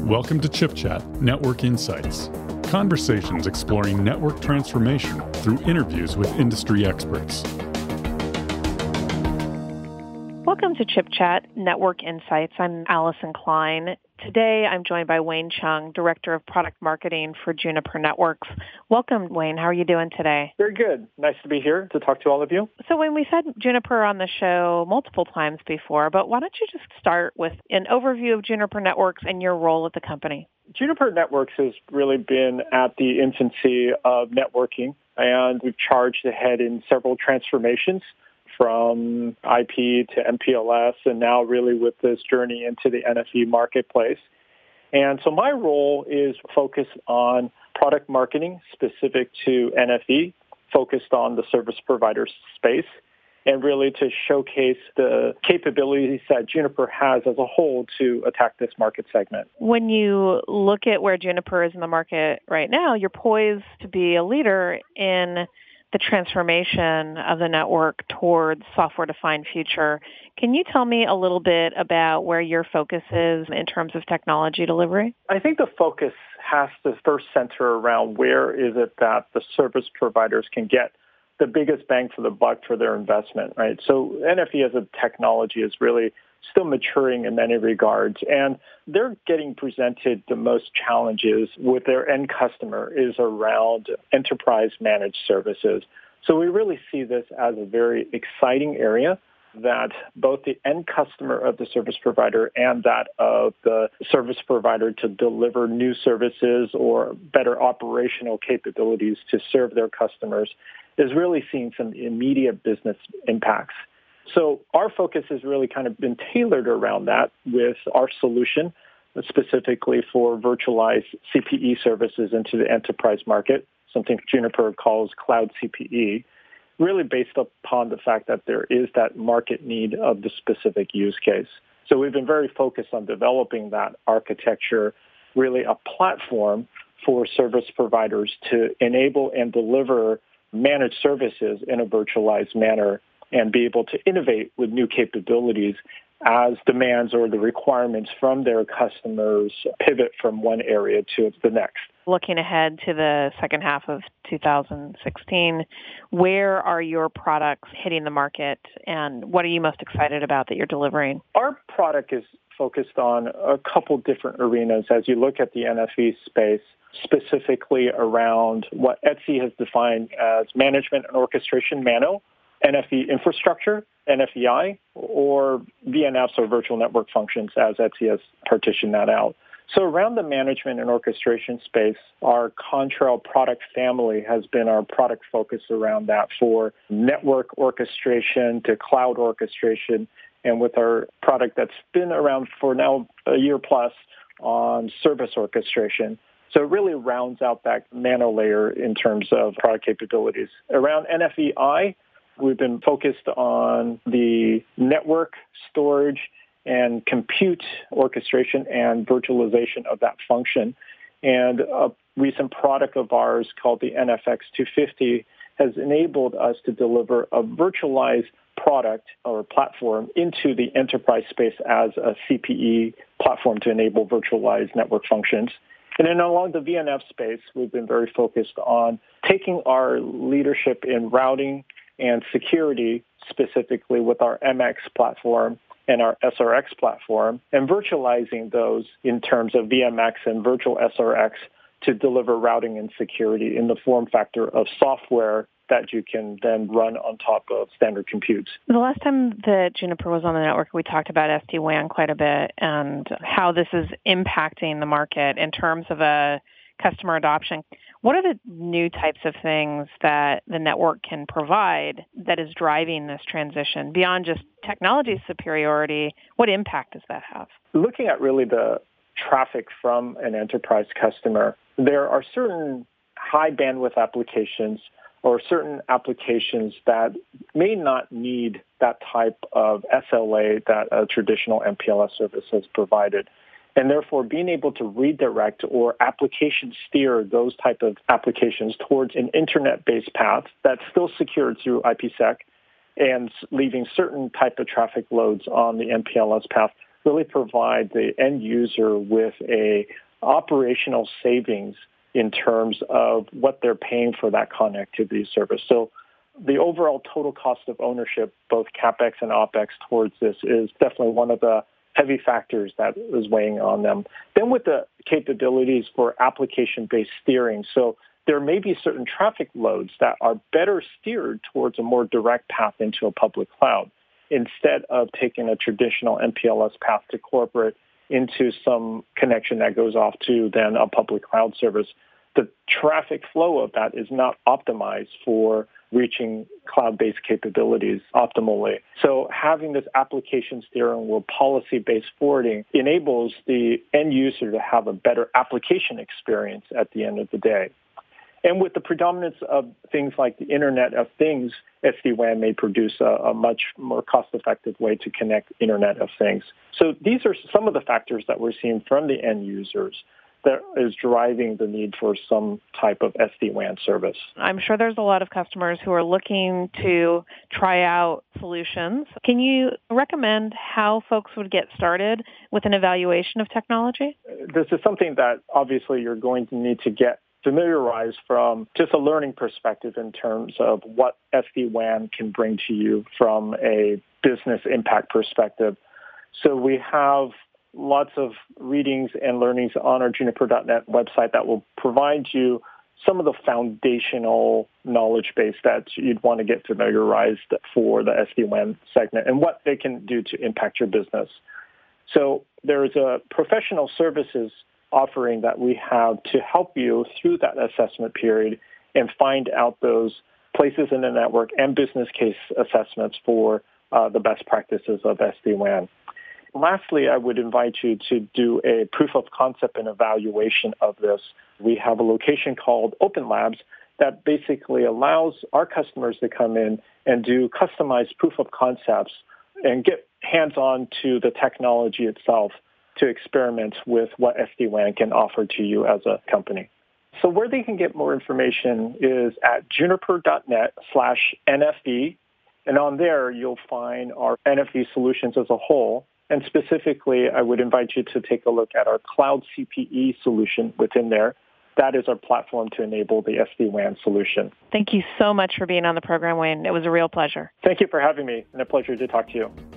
Welcome to Chip Chat Network Insights. Conversations exploring network transformation through interviews with industry experts. Welcome to Chip Chat Network Insights. I'm Allison Klein. Today, I'm joined by Wayne Chung, Director of Product Marketing for Juniper Networks. Welcome, Wayne. How are you doing today? Very good. Nice to be here to talk to all of you. So, Wayne, we've had Juniper on the show multiple times before, but why don't you just start with an overview of Juniper Networks and your role at the company? Juniper Networks has really been at the infancy of networking, and we've charged ahead in several transformations from IP to MPLS, and now really with this journey into the NFV marketplace. And so my role is focused on product marketing specific to NFV, focused on the service provider space, and really to showcase the capabilities that Juniper has as a whole to attack this market segment. When you look at where Juniper is in the market right now, you're poised to be a leader in the transformation of the network towards software-defined future. Can you tell me a little bit about where your focus is in terms of technology delivery? I think the focus has to first center around where is it that the service providers can get the biggest bang for the buck for their investment, right? So NFV as a technology is really still maturing in many regards, and they're getting presented the most challenges with their end customer is around enterprise managed services. So we really see this as a very exciting area that both the end customer of the service provider and that of the service provider to deliver new services or better operational capabilities to serve their customers is really seeing some immediate business impacts. So our focus has really kind of been tailored around that with our solution, specifically for virtualized CPE services into the enterprise market, something Juniper calls cloud CPE, really based upon the fact that there is that market need of the specific use case. So we've been very focused on developing that architecture, really a platform for service providers to enable and deliver managed services in a virtualized manner and be able to innovate with new capabilities as demands or the requirements from their customers pivot from one area to the next. Looking ahead to the second half of 2016, where are your products hitting the market, and what are you most excited about that you're delivering? Our product is focused on a couple different arenas as you look at the NFV space, specifically around what ETSI has defined as management and orchestration MANO, NFV infrastructure, NFVI, or VNFs or virtual network functions as ETSI has partitioned that out. So around the management and orchestration space, our Contrail product family has been our product focus around that for network orchestration to cloud orchestration, and with our product that's been around for now a year plus on service orchestration. So it really rounds out that nano layer in terms of product capabilities. Around NFVI, we've been focused on the network, storage, and compute orchestration and virtualization of that function. And a recent product of ours called the NFX250 has enabled us to deliver a virtualized product or platform into the enterprise space as a CPE platform to enable virtualized network functions. And then along the VNF space, we've been very focused on taking our leadership in routing and security, specifically with our MX platform and our SRX platform, and virtualizing those in terms of VMX and virtual SRX to deliver routing and security in the form factor of software that you can then run on top of standard compute. The last time that Juniper was on the network, we talked about SD-WAN quite a bit and how this is impacting the market in terms of a customer adoption. What are the new types of things that the network can provide that is driving this transition? Beyond just technology superiority, what impact does that have? Looking at really the traffic from an enterprise customer, there are certain high bandwidth applications or certain applications that may not need that type of SLA that a traditional MPLS service has provided. And therefore, being able to redirect or application steer those type of applications towards an internet-based path that's still secured through IPsec and leaving certain type of traffic loads on the MPLS path really provide the end user with a operational savings in terms of what they're paying for that connectivity service. So the overall total cost of ownership, both CapEx and OpEx towards this, is definitely one of the heavy factors that is weighing on them. Then with the capabilities for application-based steering, so there may be certain traffic loads that are better steered towards a more direct path into a public cloud instead of taking a traditional MPLS path to corporate into some connection that goes off to then a public cloud service. The traffic flow of that is not optimized for reaching cloud-based capabilities optimally. So having this application steering with policy-based forwarding enables the end user to have a better application experience at the end of the day. And with the predominance of things like the Internet of Things, SD-WAN may produce a much more cost-effective way to connect Internet of Things. So these are some of the factors that we're seeing from the end users that is driving the need for some type of SD-WAN service. I'm sure there's a lot of customers who are looking to try out solutions. Can you recommend how folks would get started with an evaluation of technology? This is something that obviously you're going to need to get familiarized from just a learning perspective in terms of what SD-WAN can bring to you from a business impact perspective. So we have lots of readings and learnings on our Juniper.net website that will provide you some of the foundational knowledge base that you'd want to get familiarized for the SD-WAN segment and what they can do to impact your business. So there's a professional services offering that we have to help you through that assessment period and find out those places in the network and business case assessments for the best practices of SD-WAN. Lastly, I would invite you to do a proof of concept and evaluation of this. We have a location called Open Labs that basically allows our customers to come in and do customized proof of concepts and get hands-on to the technology itself to experiment with what SD-WAN can offer to you as a company. So where they can get more information is at juniper.net/NFV, and on there you'll find our NFV solutions as a whole. And specifically, I would invite you to take a look at our Cloud CPE solution within there. That is our platform to enable the SD-WAN solution. Thank you so much for being on the program, Wayne. It was a real pleasure. Thank you for having me, and a pleasure to talk to you.